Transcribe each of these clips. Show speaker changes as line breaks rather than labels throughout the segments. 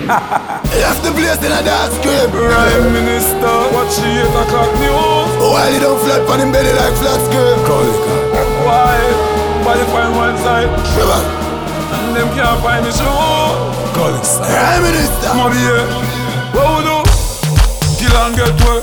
Left the place in a dark screen.
Prime Minister, watch the 8 o'clock news.
While he don't flat on him belly like flat screen.
Why? Body find one side
Shiver.
and them can't find the shoe.
Prime Minister.
Mommy, yeah. What we do? Kill and get wet.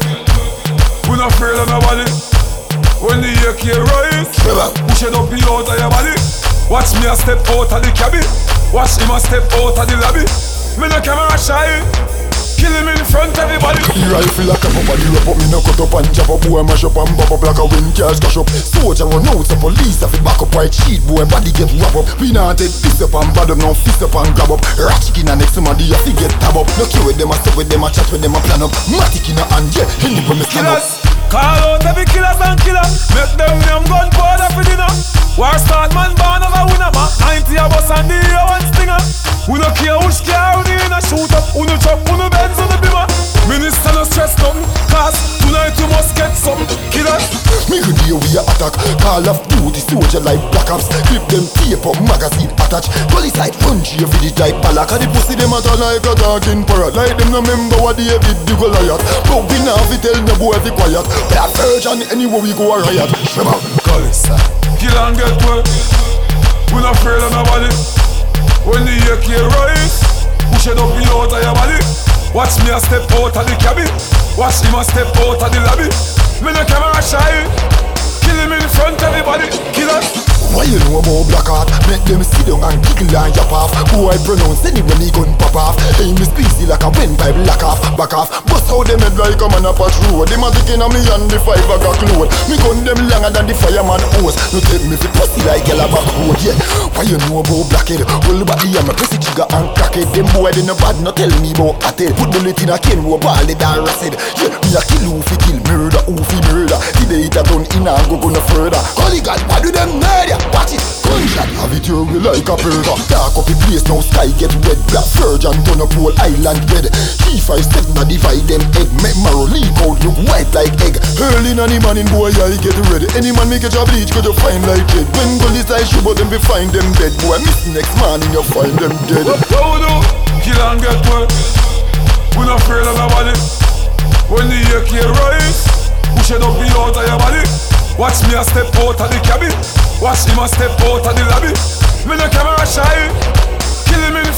We not afraid of nobody. When the AK rise,
Shiver.
push it up the out of your body. Watch me a step out of the cabin. Watch him a step out of the lobby. Me no camera shy. Kill him in front of everybody.
The rifle like a body rap up, me no cut up and chop up. Boy mash up and pop up like a wind cars cash up. Soldier run out, so police have it back up. White sheet, boy body get wrap up. We not take fist up and bad up, no fist up and grab up. Ratchet in the next somebody have to get tab up. No care with them, I stop with them, I chat with them, I plan up. Matic in the hand, yeah, any promise stand up.
Killers, call out every killers and killer. Make them name gun powder for dinner. War start man born as a winner, man. 90 of us and the one stinger. We no care which car we in a shoot up. We no chop, we no Benz on the bimmer. Minister no stress nothing, cause tonight you must get some killers.
Me good deal we a attack. Call of duty soldier like black ops. Clip them tape up, magazine attach. Police like punchy for the type palak. And the pussy them at like a talking parrot. Like them no member what David do Goliath. But we now fi tell no boy fi quiet. Black virgin anywhere we go a riot. Shabba.
Kill and get wet. We not afraid of nobody. When the AK rise, push it up the out of your body. Watch me a step out of the cabin. Watch him a step out of the lobby. Me no camera shy. Kill him in front of everybody. Killers.
Why you know about black heart? Make them sit down and giggle and yap off. Who I pronounce any when he gun pop off. Aim is busy like a wind pipe lock off. Back off. Bust how them head like a man up a road. Them a taking on me and the 5 o'clock load. Me gun them longer than the fireman hose. No take me fi pussy like yellow back road, yeah. Why you know about blackhead? Roll body and me press it trigger and crack it. Them boy they no bad, no tell me about at it. Put bullet in a cane, roll ball it and rusted. Yeah, me a kill who fi kill, murder who fi murder. Today it a done in and go no further. Holy God, why do them murder? Watch it, gunshot. Have it your way like a burger. Dark up the place, now sky get red. Black surgeon turn up whole island red. 357 a divide them egg. Make marrow leak out, look white like egg. Early in the morning, boy, I get ready. Any man make a job bleach, cause you find like dead. When police I shoot, but them be find them dead. Boy, miss next morning, you find them dead.
What we do? Kill and get wet. We not afraid of nobody. When the AK rise, push it up the out of your body. Watch me a step out of the cabin. Watch him a step out of the lobby. Me no camera shy. Kill him in